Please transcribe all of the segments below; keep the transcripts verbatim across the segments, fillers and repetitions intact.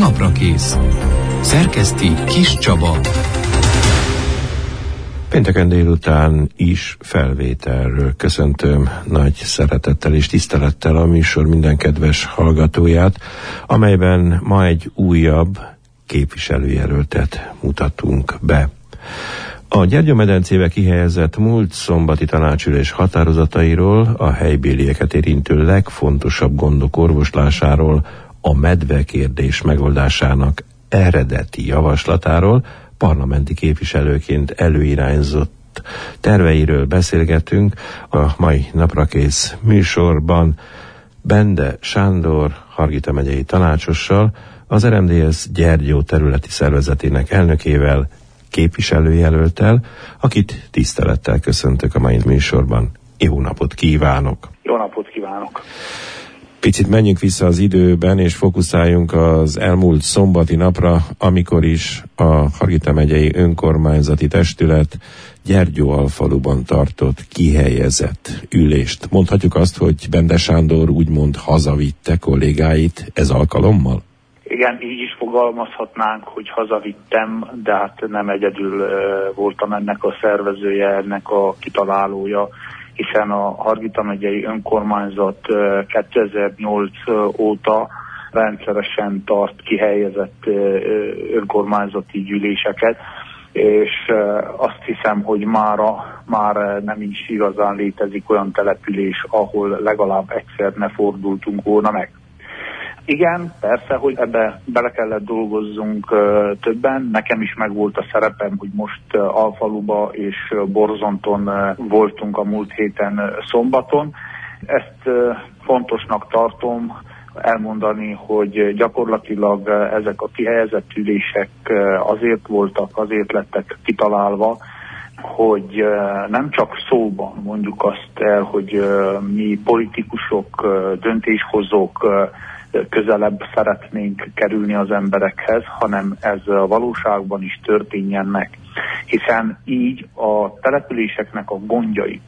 Naprakész. Szerkeszti Kis Csaba. Pénteken délután is felvételről köszöntöm nagy szeretettel és tisztelettel a műsor minden kedves hallgatóját, amelyben ma egy újabb képviselőjelöltet mutatunk be. A Gyergyómedencébe kihelyezett múlt szombati tanácsülés határozatairól, a helybélieket érintő legfontosabb gondok orvoslásáról, a medvekérdés megoldásának eredeti javaslatáról parlamenti képviselőként előirányzott terveiről beszélgetünk a mai Naprakész műsorban Bende Sándor Hargita megyei tanácsossal, az er em dé es Gyergyó területi szervezetének elnökével, képviselőjelölttel, akit tisztelettel köszöntök a mai műsorban. Jó napot kívánok! Jó napot kívánok! Picit menjünk vissza az időben, és fókuszáljunk az elmúlt szombati napra, amikor is a Hargita megyei önkormányzati testület Gyergyóalfaluban tartott kihelyezett ülést. Mondhatjuk azt, hogy Bende Sándor úgymond hazavitte kollégáit ez alkalommal? Igen, így is fogalmazhatnánk, hogy hazavittem, de hát nem egyedül voltam ennek a szervezője, ennek a kitalálója, hiszen a Hargita megyei önkormányzat kétezer-nyolc óta rendszeresen tart kihelyezett önkormányzati gyűléseket, és azt hiszem, hogy mára már nem is igazán létezik olyan település, ahol legalább egyszer ne fordultunk volna meg. Igen, persze, hogy ebbe bele kellett dolgozzunk uh, többen. Nekem is megvolt a szerepem, hogy most uh, Alfaluba és uh, Borzonton uh, voltunk a múlt héten uh, szombaton. Ezt uh, fontosnak tartom elmondani, hogy uh, gyakorlatilag uh, ezek a kihelyezett ülések uh, azért voltak, azért lettek kitalálva, hogy uh, nem csak szóban mondjuk azt el, hogy uh, mi politikusok, uh, döntéshozók, uh, közelebb szeretnénk kerülni az emberekhez, hanem ez a valóságban is történjen meg. Hiszen így a településeknek a gondjait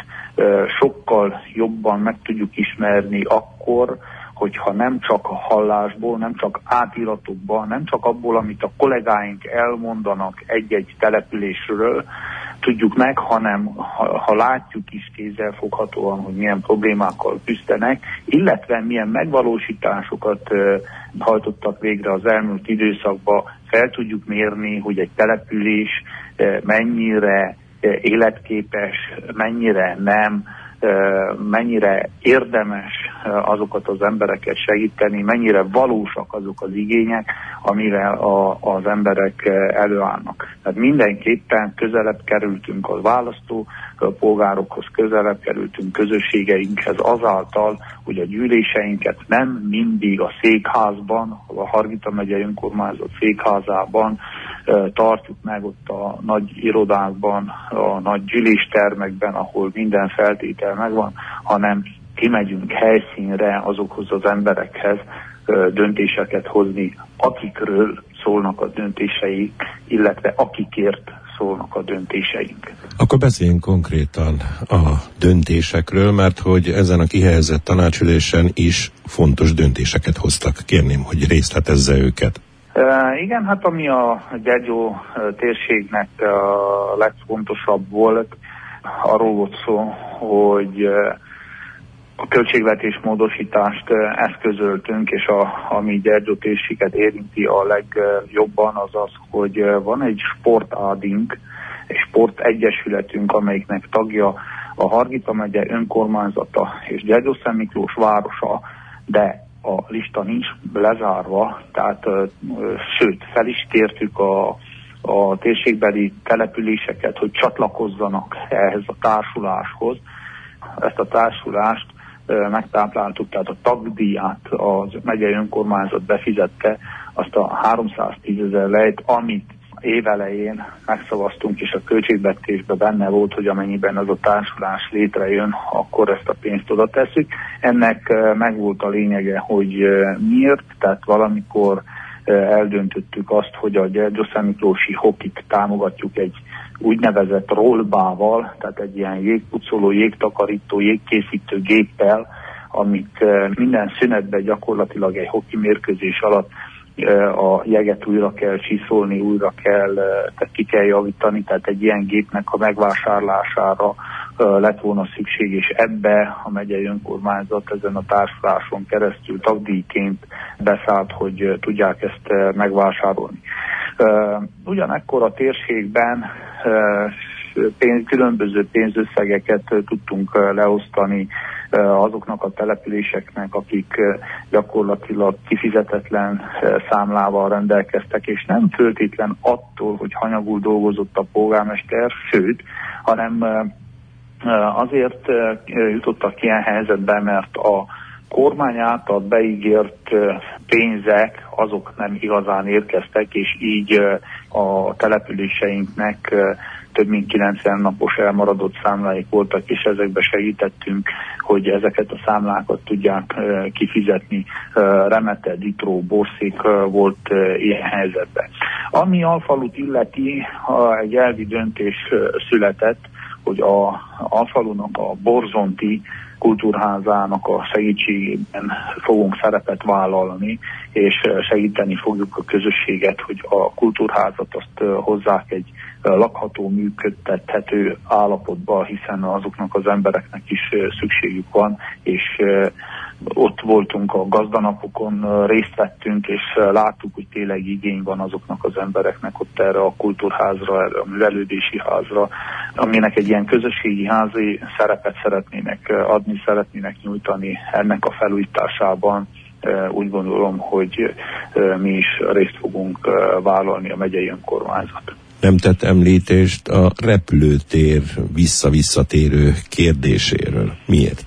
sokkal jobban meg tudjuk ismerni akkor, hogyha nem csak a hallásból, nem csak átiratokban, nem csak abból, amit a kollégáink elmondanak egy-egy településről, tudjuk meg, hanem ha, ha látjuk is kézzelfoghatóan, hogy milyen problémákkal küzdenek, illetve milyen megvalósításokat uh, hajtottak végre az elmúlt időszakban, fel tudjuk mérni, hogy egy település uh, mennyire uh, életképes, mennyire nem, uh, mennyire érdemes uh, azokat az embereket segíteni, mennyire valósak azok az igények, amivel a, az emberek uh, előállnak. Tehát mindenképpen közelebb kerültünk a választó a polgárokhoz, közelebb kerültünk közösségeinkhez azáltal, hogy a gyűléseinket nem mindig a székházban, a Hargita megyei önkormányzat székházában uh, tartjuk meg, ott a nagy irodákban, a nagy gyűléstermekben, ahol minden feltétel megvan, hanem kimegyünk helyszínre azokhoz az emberekhez uh, döntéseket hozni, akikről szólnak a döntéseik, illetve akikért szólnak a döntéseink. Akkor beszéljünk konkrétan a döntésekről, mert hogy ezen a kihelyezett tanácsülésen is fontos döntéseket hoztak. Kérném, hogy részletezze őket. Uh, igen, hát ami a Gyergyó uh, térségnek a uh, legfontosabb volt, arról volt szó, hogy uh, a költségvetés módosítást uh, eszközöltünk, és a, ami Gyergyó térséget érinti a legjobban az az, hogy uh, van egy sportádink, egy sportegyesületünk, amelyiknek tagja a Hargita megye önkormányzata és Gyergyószent Miklós városa, de a lista nincs lezárva, tehát uh, sőt, fel is kértük a, a térségbeli településeket, hogy csatlakozzanak ehhez a társuláshoz. Ezt a társulást uh, megtápláltuk, tehát a tagdíját a megyei önkormányzat befizette, azt a háromszáztízezer lejt, amit évelején megszavaztunk, és a költségvetésben benne volt, hogy amennyiben az a társulás létrejön, akkor ezt a pénzt oda tesszük. Ennek megvolt a lényege, hogy miért, tehát valamikor eldöntöttük azt, hogy a Gyergyószent Miklósi hokit támogatjuk egy úgynevezett rollbával, tehát egy ilyen jégpucoló, jégtakarító, jégkészítő géppel, amit minden szünetben gyakorlatilag egy hoki mérkőzés alatt a jeget újra kell csiszolni, újra kell, tehát ki kell javítani, tehát egy ilyen gépnek a megvásárlására lett volna szükség, és ebbe a megyei önkormányzat ezen a társuláson keresztül tagdíjként beszállt, hogy tudják ezt megvásárolni. Ugyanekkor a térségben pénz, különböző pénzösszegeket tudtunk leosztani azoknak a településeknek, akik gyakorlatilag kifizetetlen számlával rendelkeztek, és nem föltétlen attól, hogy hanyagul dolgozott a polgármester, sőt, hanem azért jutottak ilyen helyzetbe, mert a kormány által beígért pénzek azok nem igazán érkeztek, és így a településeinknek több mint kilencven napos elmaradott számláik voltak, és ezekbe segítettünk, hogy ezeket a számlákat tudják kifizetni. Remete, Ditró, Borszék volt ilyen helyzetben. Ami Alfalut illeti, egy elvi döntés született, hogy a Alfalunak a Borzonti kultúrházának a segítségében fogunk szerepet vállalni, és segíteni fogjuk a közösséget, hogy a kultúrházat azt hozzák egy lakható, működtethető állapotba, hiszen azoknak az embereknek is szükségük van, és ott voltunk a gazdanapokon, részt vettünk, és láttuk, hogy tényleg igény van azoknak az embereknek ott erre a kultúrházra, erre a művelődési házra, aminek egy ilyen közösségi házi szerepet szeretnének adni, szeretnének nyújtani ennek a felújításában. Úgy gondolom, hogy mi is részt fogunk vállalni a megyei önkormányzat. Nem tett említést a repülőtér vissza-visszatérő kérdéséről. Miért?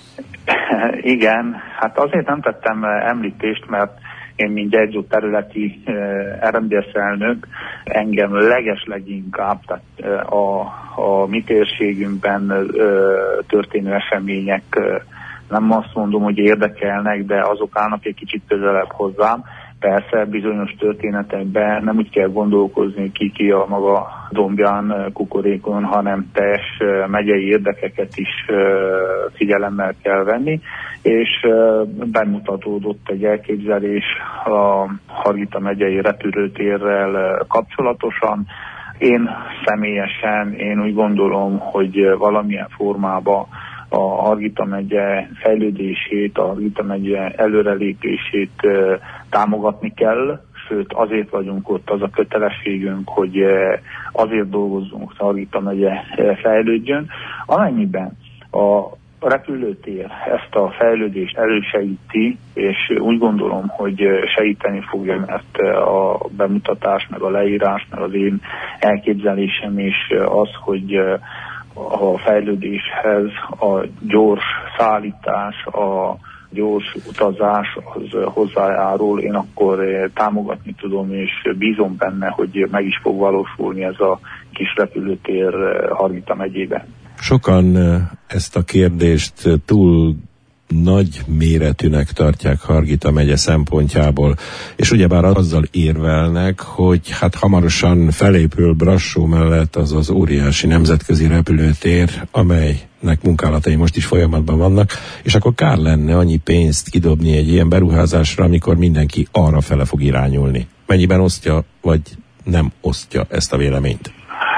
Igen, hát azért nem tettem említést, mert én, mint Gyergyó területi er em dé es elnök, engem legesleginkább tehát a, a mi térségünkben történő események, nem azt mondom, hogy érdekelnek, de azok állnak egy kicsit közelebb hozzám. Persze bizonyos történetekben nem úgy kell gondolkozni ki ki a maga dombján, kukorékon, hanem teljes megyei érdekeket is figyelemmel kell venni, és bemutatódott egy elképzelés a Hargita megyei repülőtérrel kapcsolatosan. Én személyesen, én úgy gondolom, hogy valamilyen formában a Hargita megye fejlődését, a Hargita megye előrelépését uh, támogatni kell, sőt azért vagyunk ott, az a kötelességünk, hogy uh, azért dolgozzunk, hogy a Hargita megye uh, fejlődjön. Amennyiben a repülőtér ezt a fejlődést elősegíti, és úgy gondolom, hogy segíteni fogja, mert a bemutatás, meg a leírás, meg az én elképzelésem is az, hogy uh, a fejlődéshez a gyors szállítás, a gyors utazás az hozzájárul, én akkor támogatni tudom, és bízom benne, hogy meg is fog valósulni ez a kis repülőtér Hargita megyében. Sokan ezt a kérdést túl nagy méretűnek tartják Hargita megye szempontjából, és ugyebár azzal érvelnek, hogy hát hamarosan felépül Brassó mellett az az óriási nemzetközi repülőtér, amelynek munkálatai most is folyamatban vannak, és akkor kár lenne annyi pénzt kidobni egy ilyen beruházásra, amikor mindenki arra fele fog irányulni. Mennyiben osztja, vagy nem osztja ezt a véleményt?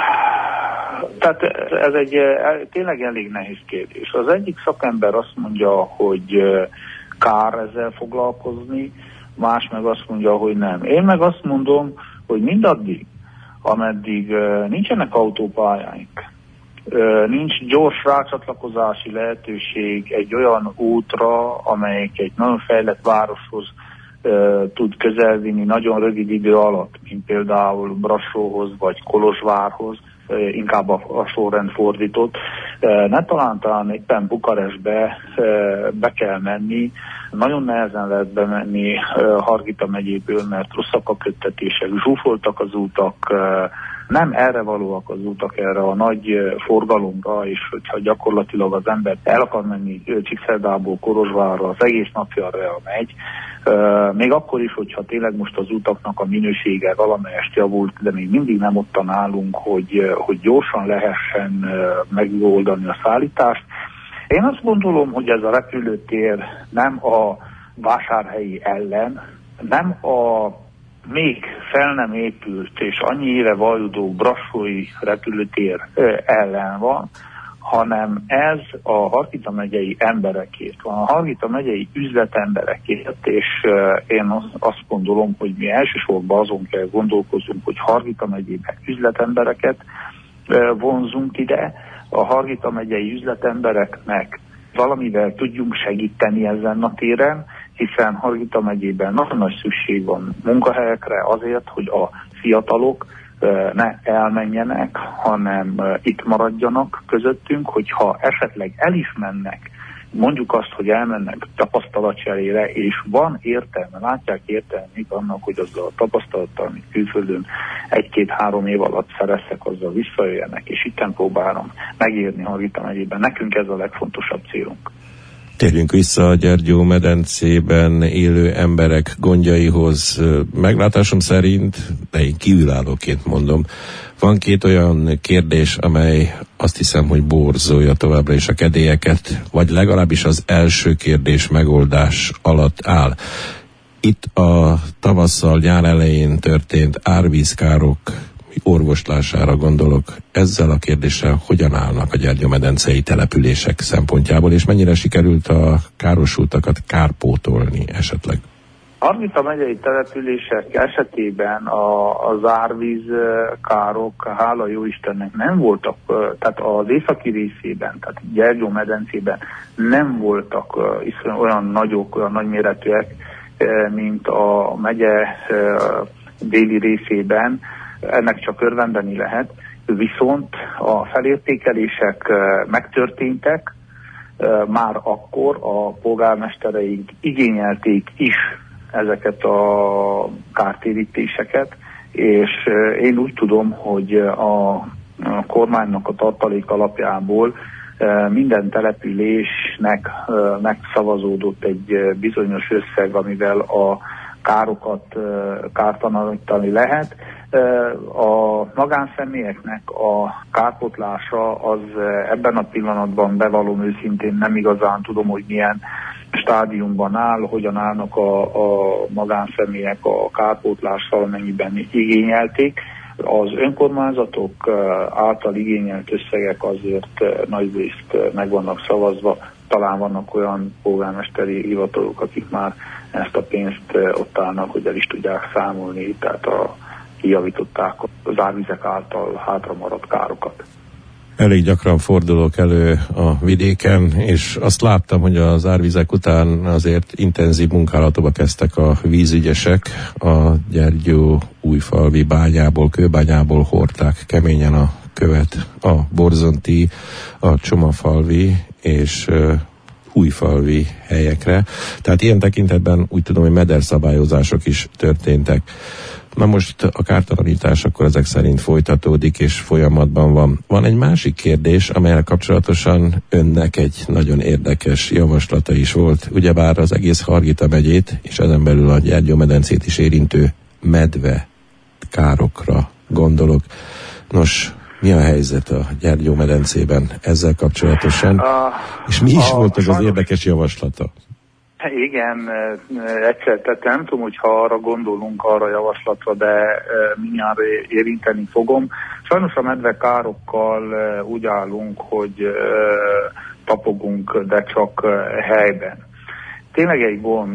Tehát ez egy tényleg elég nehéz kérdés. Az egyik szakember azt mondja, hogy kár ezzel foglalkozni, más meg azt mondja, hogy nem. Én meg azt mondom, hogy mindaddig, ameddig nincsenek autópályáink, nincs gyors rácsatlakozási lehetőség egy olyan útra, amelyik egy nagyon fejlett városhoz tud közelvinni nagyon rövid idő alatt, mint például Brassóhoz vagy Kolozsvárhoz, inkább a, a sorrend fordított. Ne talán talán éppen Bukarestbe be kell menni. Nagyon nehezen lehet bemenni Hargita megyéből, mert rosszak a köttetések, zsúfoltak az útak, nem erre valóak az útak, erre a nagy forgalomra, és hogyha gyakorlatilag az ember el akar menni Csíkszeredából Kolozsvárra, az egész napja arra megy, Uh, még akkor is, hogyha tényleg most az utaknak a minősége valamelyest javult, de még mindig nem ottan állunk, hogy, uh, hogy gyorsan lehessen uh, megoldani a szállítást. Én azt gondolom, hogy ez a repülőtér nem a vásárhelyi ellen, nem a még fel nem épült és annyi éve vajudó Brassói repülőtér ellen van, hanem ez a Hargita megyei emberekért van, a Hargita megyei üzletemberekért, és én azt gondolom, hogy mi elsősorban azon kell gondolkozunk, hogy Hargita megyében üzletembereket vonzunk ide, a Hargita megyei üzletembereknek valamivel tudjunk segíteni ezen a téren, hiszen Hargita megyében nagyon nagy szükség van munkahelyekre azért, hogy a fiatalok ne elmenjenek, hanem itt maradjanak közöttünk, hogyha esetleg el is mennek, mondjuk azt, hogy elmennek tapasztalatcserére, és van értelme, látják értelmét annak, hogy azzal a tapasztalattal, amit külföldön egy-két-három év alatt szereztek, azzal visszajöjjenek, és itten próbálom megérni Hargita megyében. Nekünk ez a legfontosabb célunk. Térjünk vissza a Gyergyó-medencében élő emberek gondjaihoz. Meglátásom szerint, de én kívülállóként mondom, van két olyan kérdés, amely azt hiszem, hogy borzolja továbbra is a kedélyeket, vagy legalábbis az első kérdés megoldás alatt áll. Itt a tavasszal, nyár elején történt árvízkárok orvoslására gondolok. Ezzel a kérdéssel hogyan állnak a gyergyómedencei települések szempontjából, és mennyire sikerült a károsultakat kárpótolni esetleg? Hargita megyei települések esetében a, az árvíz károk, hála jó Istennek nem voltak, tehát az északi részében, tehát Gyergyó-medencében nem voltak olyan nagyok, olyan nagyméretűek, mint a megye déli részében. Ennek csak örvendeni lehet, viszont a felértékelések megtörténtek, már akkor a polgármestereink igényelték is ezeket a kártérítéseket, és én úgy tudom, hogy a kormánynak a tartalék alapjából minden településnek megszavazódott egy bizonyos összeg, amivel a károkat kártalanítani lehet. A magánszemélyeknek a kárpótlása az ebben a pillanatban, bevallom őszintén, nem igazán tudom, hogy milyen stádiumban áll, hogyan állnak a, a magánszemélyek a kárpótlással, amennyiben igényelték. Az önkormányzatok által igényelt összegek azért nagyrészt meg vannak szavazva, talán vannak olyan polgármesteri hivatalok, akik már ezt a pénzt ott állnak, hogy el is tudják számolni, tehát a, kijavították az árvizek által hátra maradt károkat. Elég gyakran fordulok elő a vidéken, és azt láttam, hogy az árvizek után azért intenzív munkálatokba kezdtek a vízügyesek. A Gyergyó újfalvi bányából, kőbányából hordták keményen a követ a borzonti, a csomafalvi és uh, újfalvi helyekre. Tehát ilyen tekintetben úgy tudom, hogy mederszabályozások is történtek. Na most a kártalanítás akkor ezek szerint folytatódik és folyamatban van. Van egy másik kérdés, amelyel kapcsolatosan önnek egy nagyon érdekes javaslata is volt. Ugyebár az egész Hargita megyét és ezen belül a Gyergyó-medencét is érintő medve károkra gondolok. Nos, mi a helyzet a Gyergyó-medencében ezzel kapcsolatosan? A, és mi is a, volt az az érdekes javaslata? Igen, egyszer, tehát nem tudom, hogyha arra gondolunk, arra javaslatra, de mindjárt érinteni fogom. Sajnos a medvekárokkal úgy állunk, hogy tapogunk, de csak helyben. Tényleg egy gond,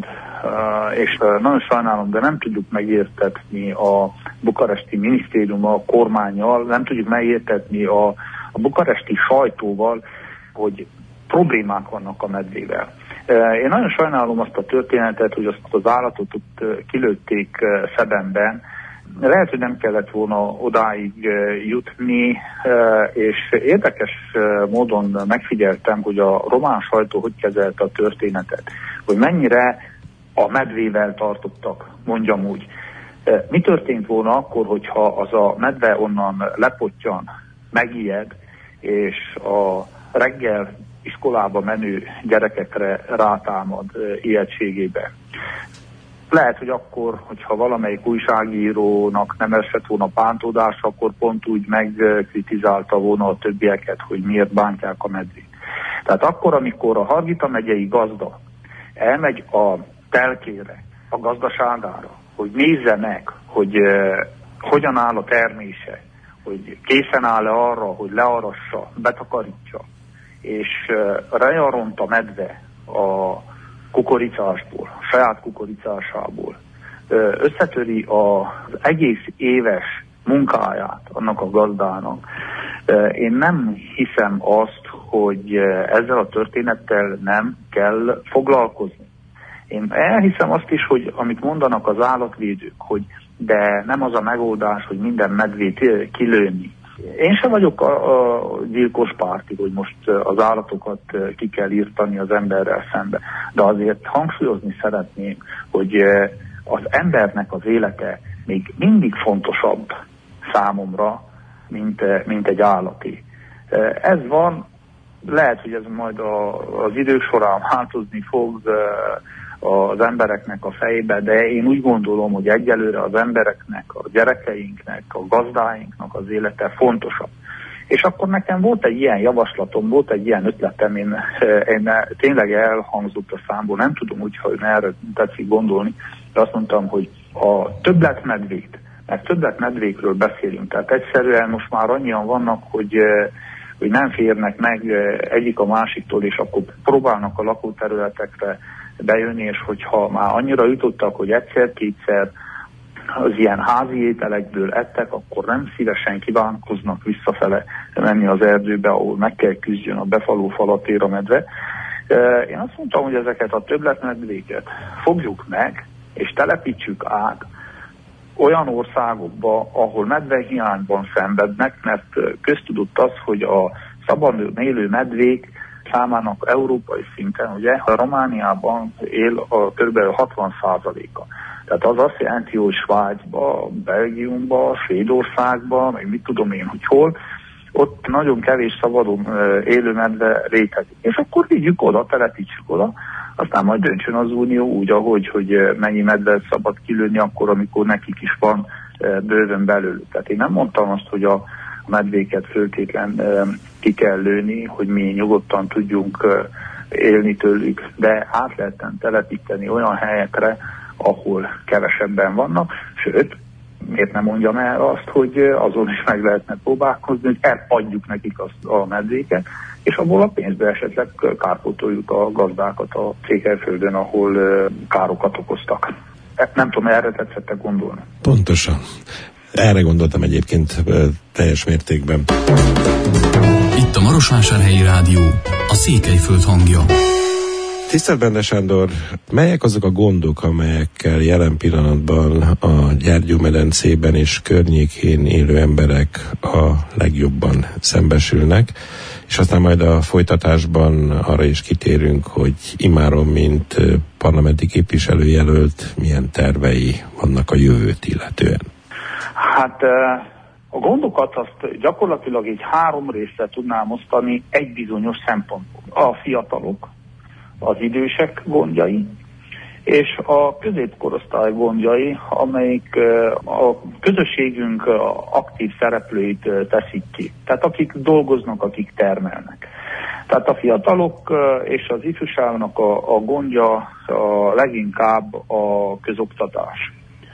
és nagyon sajnálom, de nem tudjuk megértetni a bukaresti minisztériummal, a kormánnyal, nem tudjuk megértetni a, a bukaresti sajtóval, hogy problémák vannak a medvével. Én nagyon sajnálom azt a történetet, hogy azt az állatot ott kilőtték Szebenben. Lehet, hogy nem kellett volna odáig jutni, és érdekes módon megfigyeltem, hogy a román sajtó hogy kezelte a történetet, hogy mennyire a medvével tartottak, mondjam úgy. Mi történt volna akkor, hogyha az a medve onnan lepottyan, megijed, és a reggel iskolába menő gyerekekre rátámad ijegységébe. Lehet, hogy akkor, hogyha valamelyik újságírónak nem esett volna bántódás, akkor pont úgy megkritizálta volna a többieket, hogy miért bántják a medvét. Tehát akkor, amikor a Hargita megyei gazda elmegy a telkére, a gazdaságára, hogy nézze meg, hogy uh, hogyan áll a termése, hogy készen áll-e arra, hogy learassa, betakarítsa, és uh, rejaront a medve a kukoricásból, a saját kukoricásából, uh, összetöri az egész éves munkáját annak a gazdának. Uh, én nem hiszem azt, hogy uh, ezzel a történettel nem kell foglalkozni. Én elhiszem azt is, hogy amit mondanak az állatvédők, hogy de nem az a megoldás, hogy minden medvét kilőni. Én sem vagyok a, a gyilkos párti, hogy most az állatokat ki kell írtani az emberrel szembe. De azért hangsúlyozni szeretném, hogy az embernek az élete még mindig fontosabb számomra, mint, mint egy állati. Ez van, lehet, hogy ez majd a, az idők során változni fog az embereknek a fejébe, de én úgy gondolom, hogy egyelőre az embereknek, a gyerekeinknek, a gazdáinknak az élete fontosabb. És akkor nekem volt egy ilyen javaslatom, volt egy ilyen ötletem, én, én tényleg elhangzott a számból, nem tudom, hogyha ön erre tetszik gondolni, de azt mondtam, hogy a többletmedvét, mert többletmedvékről beszélünk, tehát egyszerűen most már annyian vannak, hogy hogy nem férnek meg egyik a másiktól, és akkor próbálnak a lakóterületekre bejönni, és hogyha már annyira jutottak, hogy egyszer-kétszer az ilyen házi ételekből ettek, akkor nem szívesen kívánkoznak visszafele menni az erdőbe, ahol meg kell küzdjön a befaló falatér a medve. Én azt mondtam, hogy ezeket a többletmedvéket fogjuk meg, és telepítsük át olyan országokba, ahol medvehiányban szenvednek, mert köztudott az, hogy a szabadon élő medvék számának európai szinten, ugye, a Romániában él a kb. hatvan százaléka. Tehát az azt jelenti, hogy Svájcba, Belgiumba, Svédországba, meg mit tudom én, hogy hol, ott nagyon kevés szabadon élő medve létezik. És akkor vigyük oda, telepítsük oda, aztán majd döntsön az Unió úgy, ahogy, hogy mennyi medvet szabad kilőni akkor, amikor nekik is van bőven belőle. Tehát én nem mondtam azt, hogy a medvéket föltétlen ki kell lőni, hogy mi nyugodtan tudjunk élni tőlük, de át lehetem telepíteni olyan helyekre, ahol kevesebben vannak, sőt, miért nem mondjam el azt, hogy azon is meg lehetne próbálkozni, hogy eladjuk nekik azt a medvéket, és abból a pénzbe esetleg kárpótoljuk a gazdákat a Székelyföldön, ahol károkat okoztak. Nem tudom, erre tetszette gondolni. Pontosan. Erre gondoltam egyébként teljes mértékben. Itt a Marosvásárhelyi Rádió, a Székelyföld hangja. Tisztelt Bende Sándor, melyek azok a gondok, amelyekkel jelen pillanatban a Gyergyómedencében és környékén élő emberek a legjobban szembesülnek, és aztán majd a folytatásban arra is kitérünk, hogy immáron, mint parlamenti képviselőjelölt, milyen tervei vannak a jövőt illetően. Hát a gondokat azt gyakorlatilag így három részre tudnám osztani egy bizonyos szempontból. A fiatalok, az idősek gondjai, és a középkorosztály gondjai, amelyik a közösségünk aktív szereplőit teszik ki. Tehát akik dolgoznak, akik termelnek. Tehát a fiatalok és az ifjúságnak a, a gondja a leginkább a közoktatás.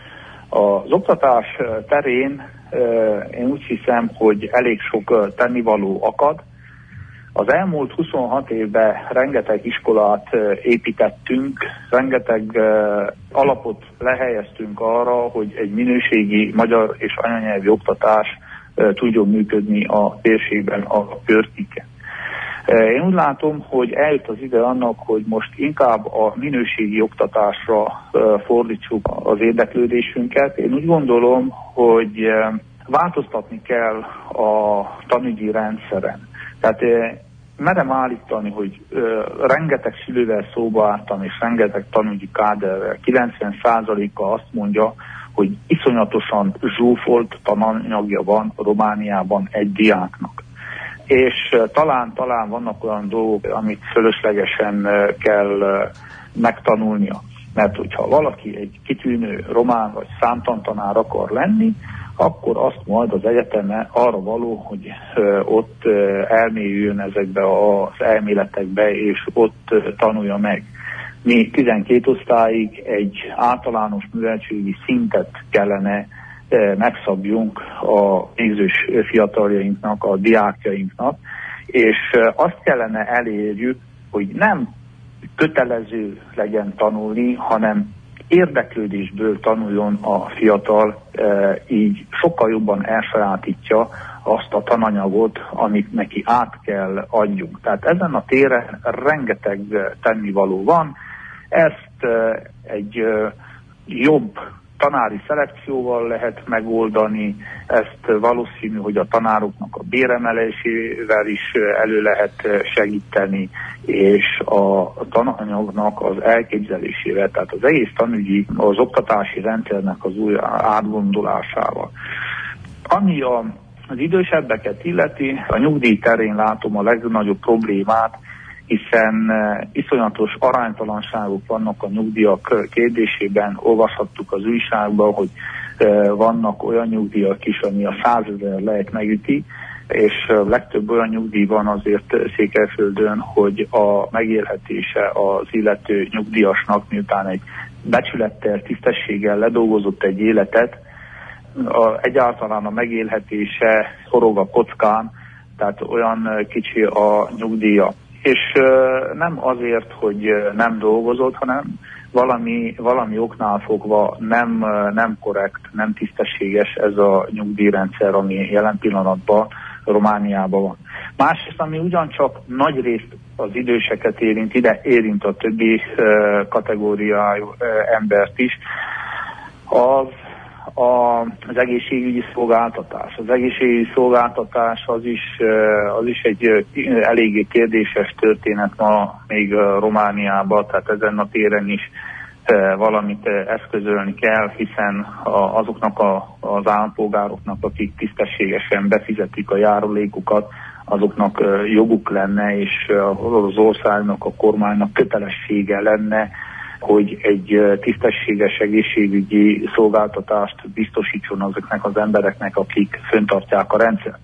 Az oktatás terén én úgy hiszem, hogy elég sok tennivaló akad. Az elmúlt huszonhat évben rengeteg iskolát építettünk, rengeteg alapot lehelyeztünk arra, hogy egy minőségi magyar és anyanyelvi oktatás tudjon működni a térségben, a környéken. Én úgy látom, hogy eljött az ide annak, hogy most inkább a minőségi oktatásra fordítsuk az érdeklődésünket. Én úgy gondolom, hogy változtatni kell a tanügyi rendszeren. Tehát merem állítani, hogy ö, rengeteg szülővel szóba álltam, és rengeteg tanügyi káderrel, kilencven százaléka azt mondja, hogy iszonyatosan zsúfolt tananyagja van Romániában egy diáknak. És uh, talán, talán vannak olyan dolgok, amit fölöslegesen uh, kell uh, megtanulnia. Mert hogyha valaki egy kitűnő román vagy számtantanár akar lenni, akkor azt majd az egyetemen arra való, hogy ö, ott ö, elmélyüljön ezekbe az elméletekbe, és ott ö, tanulja meg. mi tizenkét osztályig egy általános műveltségi szintet kellene megszabjunk a végzős fiataljainknak, a diákjainknak, és azt kellene elérjük, hogy nem kötelező legyen tanulni, hanem érdeklődésből tanuljon a fiatal, így sokkal jobban elsajátítja azt a tananyagot, amit neki át kell adjunk. Tehát ezen a téren rengeteg tennivaló van, ezt egy jobb tanári szelekcióval lehet megoldani, ezt valószínű, hogy a tanároknak a béremelésével is elő lehet segíteni, és a tananyagnak az elképzelésével, tehát az egész tanügyi, az oktatási rendszernek az új átgondolásával. Ami a, az idősebbeket illeti, a nyugdíj terén látom a legnagyobb problémát, hiszen iszonyatos aránytalanságok vannak a nyugdíjak kérdésében. Olvashattuk az újságban, hogy vannak olyan nyugdíjak is, ami a százezer lehet megüti, és legtöbb olyan nyugdíj van azért Székelyföldön, hogy a megélhetése az illető nyugdíjasnak, miután egy becsülettel, tisztességgel ledolgozott egy életet, a, egyáltalán a megélhetése forog a kockán, tehát olyan kicsi a nyugdíja. És uh, nem azért, hogy nem dolgozott, hanem valami, valami oknál fogva nem, uh, nem korrekt, nem tisztességes ez a nyugdíjrendszer, ami jelen pillanatban Romániában van. Másrészt, ami ugyancsak nagy részt az időseket érint, ide érint a többi uh, kategóriájú uh, embert is, az A, az egészségügyi szolgáltatás. Az egészségügyi szolgáltatás az is, az is egy eléggé kérdéses történet ma még Romániában, tehát ezen a téren is valamit eszközölni kell, hiszen azoknak a, az állampolgároknak, akik tisztességesen befizetik a járulékukat, azoknak joguk lenne, és az országnak, a kormánynak kötelessége lenne, hogy egy tisztességes egészségügyi szolgáltatást biztosítson azoknak az embereknek, akik fenntartják a rendszert.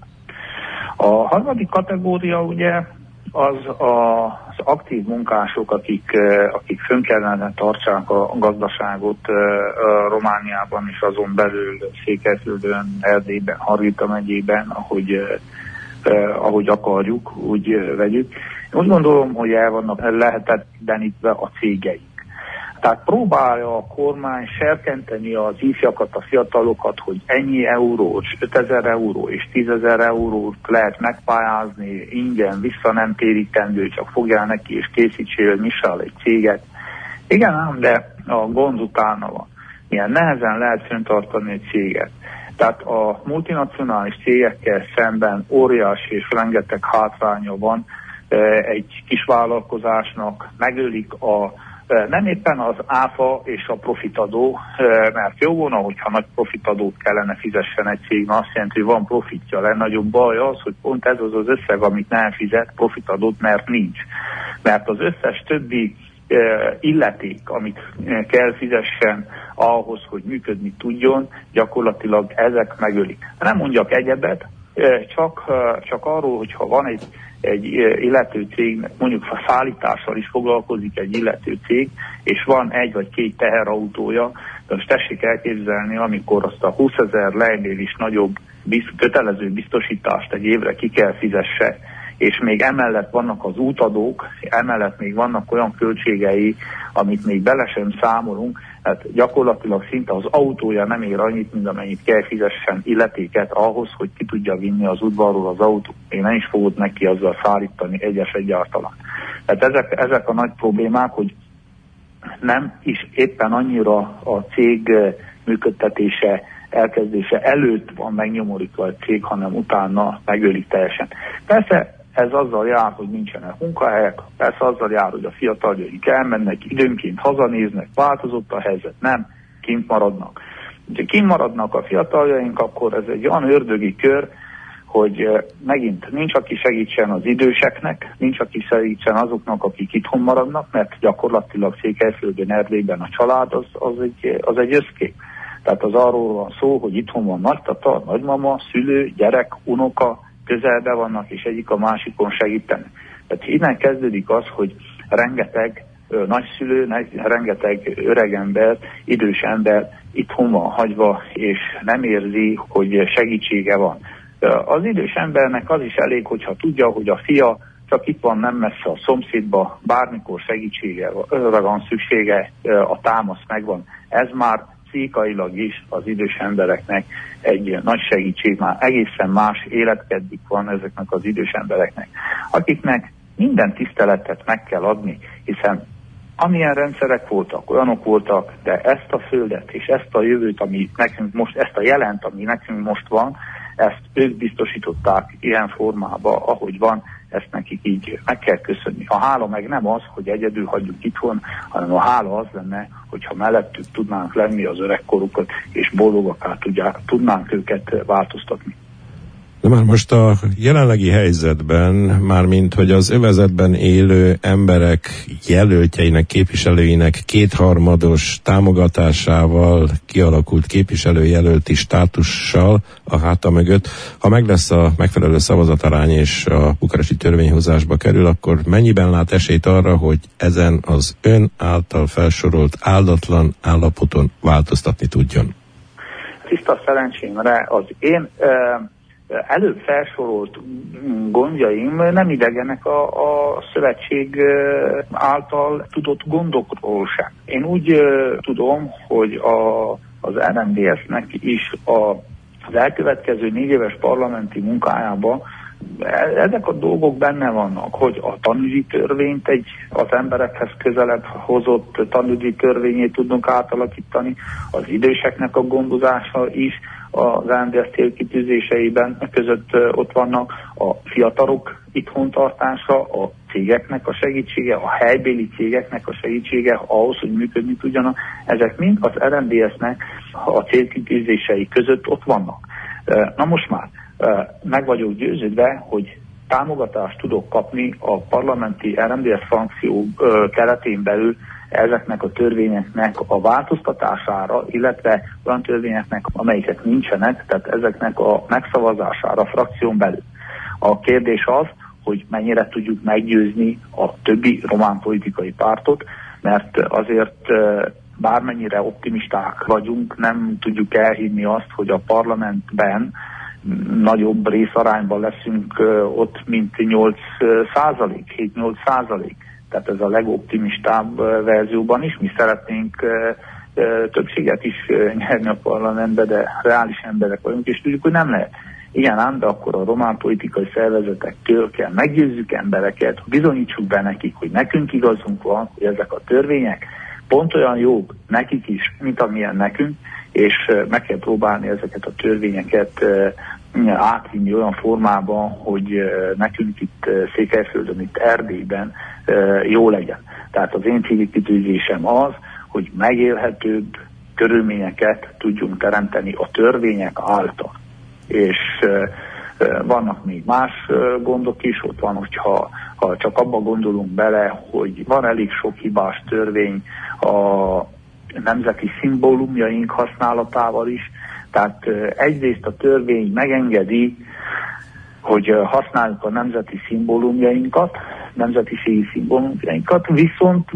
A harmadik kategória ugye az a, az aktív munkások, akik, akik fönn kellene tartsák a gazdaságot a Romániában és azon belül Székelyföldön, Erdélyben, Hargita megyében, ahogy, ahogy akarjuk, úgy vegyük. Úgy gondolom, hogy el vannak lehetetlenítve a cégeik. Tehát próbálja a kormány serkenteni az ifjakat, a fiatalokat, hogy ennyi euró, ötezer euró és tízezer eurót lehet megpályázni, ingyen, vissza nem térítendő, csak fogjál neki és készítsél Michel egy céget. Igen ám, de a gond utána van. Milyen nehezen lehet fenntartani egy céget. Tehát a multinacionális cégekkel szemben óriási és rengeteg hátránya van egy kisvállalkozásnak, megölik a nem éppen az áfa és a profitadó, mert jó volna, hogyha nagy profitadót kellene fizessen egy cég, azt jelenti, hogy van profitja. A legnagyobb baj az, hogy pont ez az az összeg, amit nem fizet profitadót, mert nincs. Mert az összes többi illeték, amit kell fizessen ahhoz, hogy működni tudjon, gyakorlatilag ezek megölik. Nem mondjak egyebet, csak, csak arról, hogyha van egy egy illető cég, mondjuk a szállítással is foglalkozik egy illető cég, és van egy vagy két teherautója, de most tessék elképzelni, amikor azt a húszezer lejnél is nagyobb bizt, kötelező biztosítást egy évre ki kell fizesse, és még emellett vannak az útadók, emellett még vannak olyan költségei, amit még bele sem számolunk, tehát gyakorlatilag szinte az autója nem ér annyit, mint amennyit kell fizessen illetéket ahhoz, hogy ki tudja vinni az udvarról az autót. Még nem is fogod neki azzal szállítani egyes egyáltalán. Tehát ezek, ezek a nagy problémák, hogy nem is éppen annyira a cég működtetése, elkezdése előtt van megnyomorítva a cég, hanem utána megölik teljesen. Persze ez azzal jár, hogy nincsenek munkahelyek, persze azzal jár, hogy a fiataljaink elmennek, időnként hazanéznek, változott a helyzet, nem, kint maradnak. Ha kint maradnak a fiataljaink, akkor ez egy olyan ördögi kör, hogy megint nincs, aki segítsen az időseknek, nincs, aki segítsen azoknak, akik itthon maradnak, mert gyakorlatilag Székelyföldön, Erdélyben a család az, az, egy, az egy összkép. Tehát az arról van szó, hogy itthon van nagytata, nagymama, szülő, gyerek, unoka, közelben vannak, és egyik a másikon segítenek. Tehát innen kezdődik az, hogy rengeteg nagyszülő, rengeteg öreg ember, idős ember itthon van hagyva, és nem érzi, hogy segítsége van. Az idős embernek az is elég, hogyha tudja, hogy a fia csak itt van nem messze a szomszédba, bármikor segítségre van szüksége, a támasz megvan. Ez már pszichikailag is az idős embereknek egy nagy segítség, már egészen más életkedvük van ezeknek az idős embereknek, akiknek minden tiszteletet meg kell adni, hiszen amilyen rendszerek voltak, olyanok voltak, de ezt a földet és ezt a jövőt, ami nekünk most, ezt a jelent, ami nekünk most van, ezt ők biztosították ilyen formában, ahogy van, ezt nekik így meg kell köszönni. A hála meg nem az, hogy egyedül hagyjuk itthon, hanem a hála az lenne, hogyha mellettük tudnánk lenni az öregkorukat, és boldogaká tudnánk őket változtatni. De már most a jelenlegi helyzetben, mármint hogy az övezetben élő emberek jelöltjeinek, képviselőinek kétharmados támogatásával kialakult képviselőjelölti státussal a háta mögött, ha meg lesz a megfelelő szavazatarány és a bukaresti törvényhozásba kerül, akkor mennyiben lát esélyt arra, hogy ezen az ön által felsorolt áldatlan állapoton változtatni tudjon? Tiszta szerencsémre az én uh... előbb felsorolt gondjaim nem idegenek a, a szövetség által tudott gondokról sem. Én úgy uh, tudom, hogy a, az er em dé es-nek is a, az elkövetkező négy éves parlamenti munkájában ezek a dolgok benne vannak, hogy a tanügyi törvényt egy az emberekhez közelebb hozott tanügyi törvényét tudunk átalakítani, az időseknek a gondozása is az er em dé es célkitűzéseiben között ott vannak, a fiatalok itthontartása, a cégeknek a segítsége, a helybéli cégeknek a segítsége ahhoz, hogy működni tudjanak. Ezek mind az er em dé es-nek a célkitűzései között ott vannak. Na most már meg vagyok győződve, hogy támogatást tudok kapni a parlamenti er em dé es frakció keretén belül ezeknek a törvényeknek a változtatására, illetve olyan törvényeknek, amelyek nincsenek, tehát ezeknek a megszavazására a frakción belül. A kérdés az, hogy mennyire tudjuk meggyőzni a többi román politikai pártot, mert azért bármennyire optimisták vagyunk, nem tudjuk elhinni azt, hogy a parlamentben nagyobb részarányban leszünk ott, mint nyolc százalék, hét-nyolc százalék. Tehát ez a legoptimistább verzióban is. Mi szeretnénk többséget is nyerni a parlamentbe, de reális emberek vagyunk, és tudjuk, hogy nem lehet. Igen ám, de akkor a román politikai szervezetektől kell meggyőzzük embereket, bizonyítsuk be nekik, hogy nekünk igazunk van, hogy ezek a törvények pont olyan jók nekik is, mint amilyen nekünk, és meg kell próbálni ezeket a törvényeket átvinni olyan formában, hogy nekünk itt Székelyföldön, itt Erdélyben jó legyen. Tehát az én célkitűzésem az, hogy megélhetőbb körülményeket tudjunk teremteni a törvények által. És vannak még más gondok is, ott van, hogyha ha csak abba gondolunk bele, hogy van elég sok hibás törvény a nemzeti szimbólumjaink használatával is, tehát egyrészt a törvény megengedi, hogy használjuk a nemzeti szimbólumjainkat, nemzetiségi szimbólumjainkat, viszont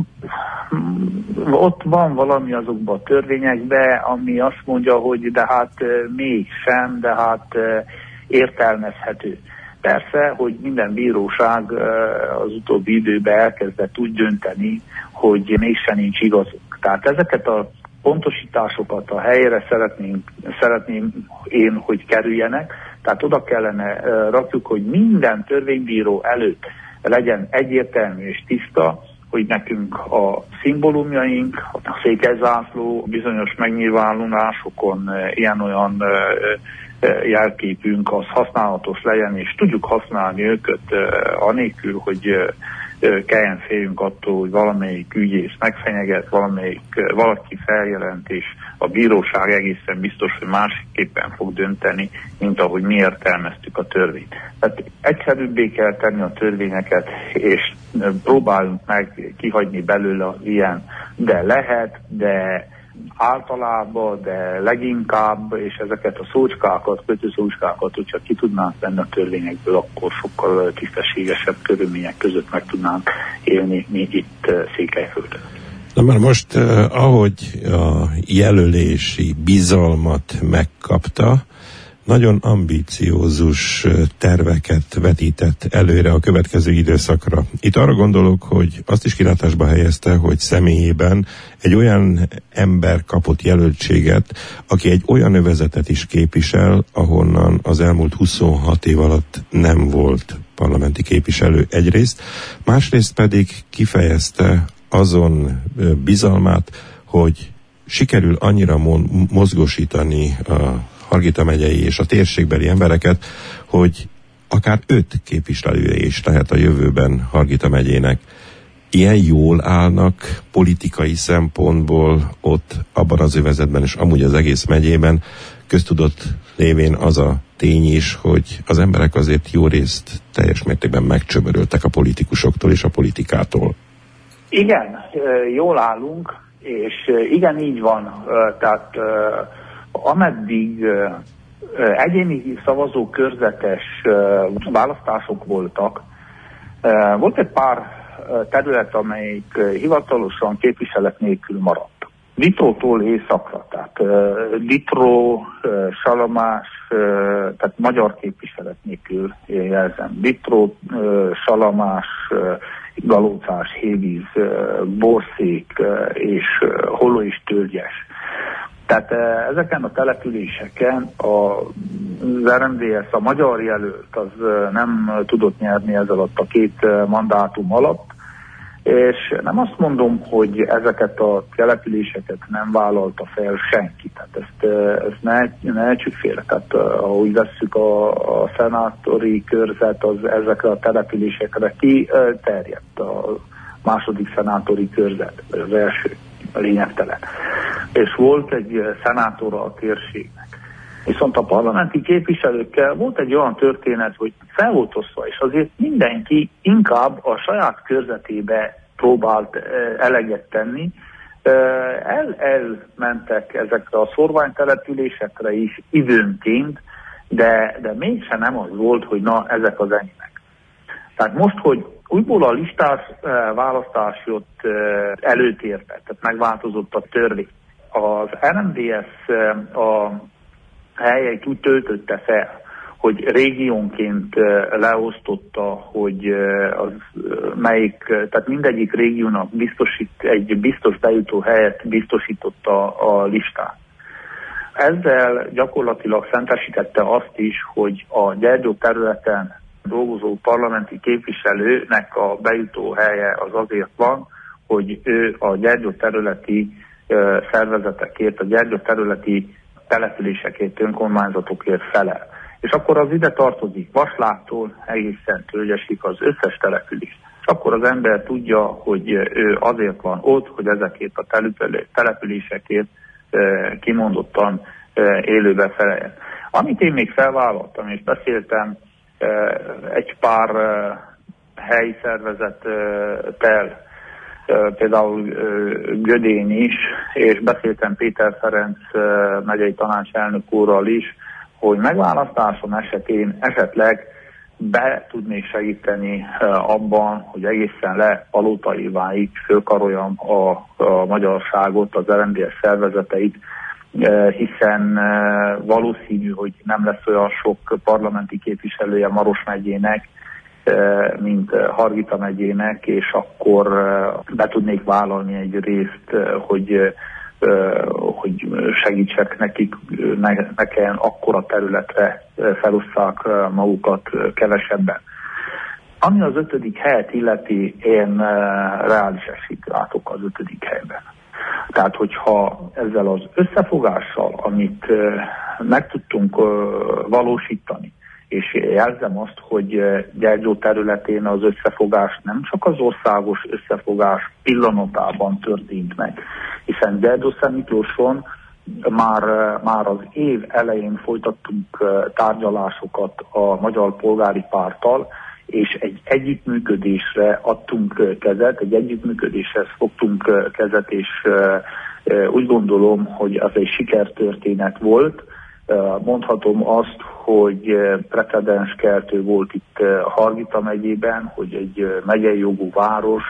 ott van valami azokban a törvényekben, ami azt mondja, hogy de hát mégsem, de hát értelmezhető. Persze, hogy minden bíróság az utóbbi időben elkezdett úgy dönteni, hogy mégsem nincs igazuk. Tehát ezeket a pontosításokat a helyére szeretném, szeretném én, hogy kerüljenek, tehát oda kellene rakjuk, hogy minden törvénybíró előtt legyen egyértelmű és tiszta, hogy nekünk a szimbólumjaink, a székelyzászló, bizonyos megnyilvánulásokon ilyen-olyan jelképünk az használatos legyen, és tudjuk használni őket anélkül, hogy kelljen féljünk attól, hogy valamelyik ügyész megfenyeget, valamelyik, valaki feljelent, és a bíróság egészen biztos, hogy másképpen fog dönteni, mint ahogy mi értelmeztük a törvényt. Tehát egyszerűbbé kell tenni a törvényeket, és próbálunk meg kihagyni belőle ilyen, de lehet, de általában, de leginkább, és ezeket a szócskákat, kötőszócskákat, hogyha ki tudnánk venni a törvényekből, akkor sokkal tisztességesebb körülmények között meg tudnánk élni mi itt Székelyföldön. Na már most, eh, ahogy a jelölési bizalmat megkapta, nagyon ambíciózus terveket vetített előre a következő időszakra. Itt arra gondolok, hogy azt is kilátásba helyezte, hogy személyében egy olyan ember kapott jelöltséget, aki egy olyan övezetet is képvisel, ahonnan az elmúlt huszonhat év alatt nem volt parlamenti képviselő egyrészt, másrészt pedig kifejezte azon bizalmát, hogy sikerül annyira mozgósítani a Hargita megyei és a térségbeli embereket, hogy akár öt képviselője is lehet a jövőben Hargita megyének. Ilyen jól állnak politikai szempontból ott abban az övezetben, és amúgy az egész megyében, köztudott lévén az a tény is, hogy az emberek azért jó részt teljes mértékben megcsömöröltek a politikusoktól és a politikától. Igen, jól állunk, és igen, így van. Tehát ameddig egyéni szavazókörzetes választások voltak, volt egy pár terület, amelyik hivatalosan képviselet nélkül maradt. Ditrótól északra, tehát Ditró, Salomás, tehát magyar képviselet nélkül jelzem. Ditró, Salomás, Galócás, Hévíz, Borszék és Holló és Tölgyes. Tehát ezeken a településeken az er em dé es, a magyar jelölt, az nem tudott nyerni ez alatt a két mandátum alatt, és nem azt mondom, hogy ezeket a településeket nem vállalta fel senki. Tehát ezt, ezt ne, ne ejtsük félre. Tehát ahogy vesszük a, a szenátori körzet, az ezekre a településekre kiterjedt a második szenátori körzet, az első, a lényegtelen. És volt egy szenátora a térségnek. Viszont a parlamenti képviselőkkel volt egy olyan történet, hogy fel volt osztva, és azért mindenki inkább a saját körzetébe próbált eleget tenni. El, elmentek ezekre a szorványtelepülésekre is időnként, de, de mégsem nem az volt, hogy na, ezek az enyémek. Tehát most, hogy újból a listás választás jött előtérbe, tehát megváltozott a törvény. Az er em dé es a helyeit úgy töltötte fel, hogy régiónként leosztotta, hogy az melyik, tehát mindegyik régiónak biztosít, egy biztos bejutó helyet biztosította a listán. Ezzel gyakorlatilag szentesítette azt is, hogy a Gyergyó területen dolgozó parlamenti képviselőnek a bejutó helye az azért van, hogy ő a Gyergyó területi szervezetekért, a Gyergyó területi településekért, önkormányzatokért felel. És akkor az ide tartozik Vaslától egészen Tölgyesig az összes település. És akkor az ember tudja, hogy ő azért van ott, hogy ezekért a településekért kimondottan élőbe feleljen. Amit én még felvállaltam, és beszéltem egy pár helyi szervezettel, például Gödén is, és beszéltem Péter Ferenc megyei tanácselnök úrral is, hogy megválasztásom esetén esetleg be tudnék segíteni abban, hogy egészen le Palotaiváig fölkaroljam a, a magyarságot, az er em dé es szervezeteit, hiszen valószínű, hogy nem lesz olyan sok parlamenti képviselője Maros megyének, mint Hargita megyének, és akkor be tudnék vállalni egy részt, hogy, hogy segítsek nekik, ne, ne kelljen akkora területre felosszák magukat kevesebben. Ami az ötödik helyet illeti, én reális esélyt látok az ötödik helyben. Tehát, hogyha ezzel az összefogással, amit meg tudtunk valósítani, és jelzem azt, hogy Gyergyó területén az összefogás nem csak az országos összefogás pillanatában történt meg, hiszen Gyergyó-Szentmiklóson már, már az év elején folytattunk tárgyalásokat a Magyar Polgári Párttal, és egy együttműködésre adtunk kezet, egy együttműködéshez fogtunk kezet, és Úgy gondolom, hogy az egy sikertörténet volt. Mondhatom azt, hogy precedenskeltő volt itt Hargita megyében, hogy egy megyei jogú város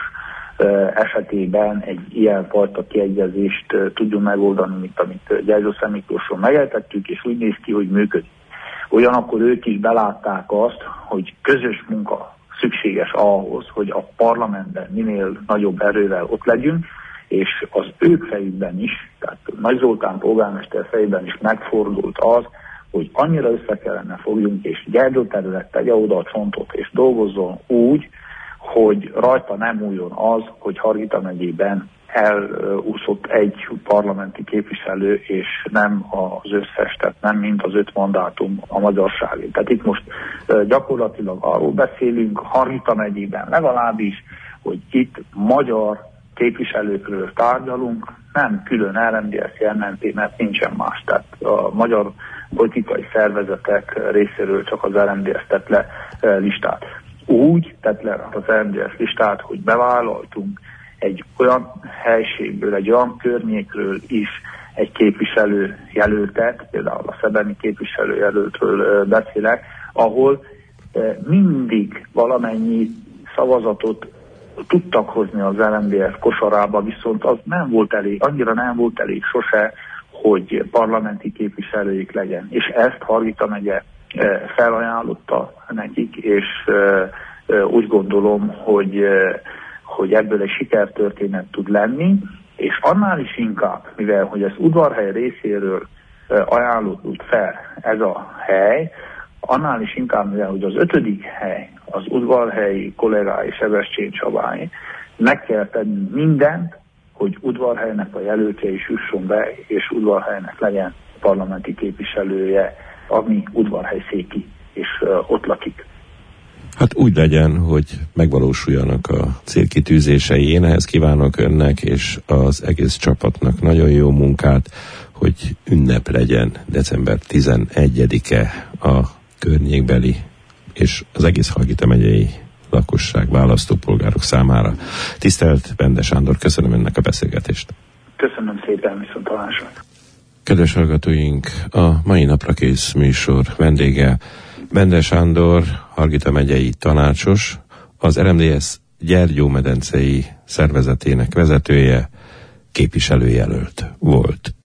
esetében egy ilyenfajta kiegyezést tudjunk megoldani, mint amit Gyergyószent Miklóson megeltettük, és úgy néz ki, hogy működik. Ugyanakkor ők is belátták azt, hogy közös munka szükséges ahhoz, hogy a parlamentben minél nagyobb erővel ott legyünk, és az ők fejükben is, tehát Nagy Zoltán polgármester fejében is megfordult az, hogy annyira össze kellene fogjunk, és Gyergyó terület tegye oda a csontot, és dolgozzon úgy, hogy rajta nem újjon az, hogy Hargita megyében elúszott egy parlamenti képviselő, és nem az összes, tehát nem mind az öt mandátum a magyarságé. Tehát itt most gyakorlatilag arról beszélünk, Hargita megyében legalábbis, hogy itt magyar képviselőkről tárgyalunk, nem külön er em dé es jelenti, mert nincsen más. Tehát a magyar politikai szervezetek részéről csak az er em dé es tett le listát. Úgy tett le az er em dé es listát, hogy bevállaltunk egy olyan helységből, egy olyan környékről is egy képviselő jelöltet, például a szebeni képviselő jelöltről beszélek, ahol mindig valamennyi szavazatot tudtak hozni az er em dé es kosarába, viszont az nem volt elég, annyira nem volt elég sose, hogy parlamenti képviselőik legyen. És ezt Hargita megye felajánlotta nekik, és úgy gondolom, hogy, hogy ebből egy sikertörténet tud lenni, és annál is inkább, mivel hogy ez Udvarhely részéről ajánlott fel ez a hely, annál is inkább, mivel hogy az ötödik hely az udvarhelyi kollégái Sebestyén Csabáé, meg kell tenni mindent, hogy Udvarhelynek a jelöltje is jusson be, és Udvarhelynek legyen parlamenti képviselője, ami Udvarhely széki, és uh, ott lakik. Hát úgy legyen, hogy megvalósuljanak a célkitűzései. Én ehhez kívánok önnek és az egész csapatnak nagyon jó munkát, hogy ünnep legyen december tizenegyedike a környékbeli és az egész Hargita megyei lakosság, választópolgárok számára. Tisztelt Bende Sándor, köszönöm önnek a beszélgetést. Köszönöm szépen, viszontlátásra. Kedves hallgatóink, a mai napra kész műsor vendége Bende Sándor, Hargita megyei tanácsos, az er em dé es Gyergyó-medencei szervezetének vezetője, képviselőjelölt volt.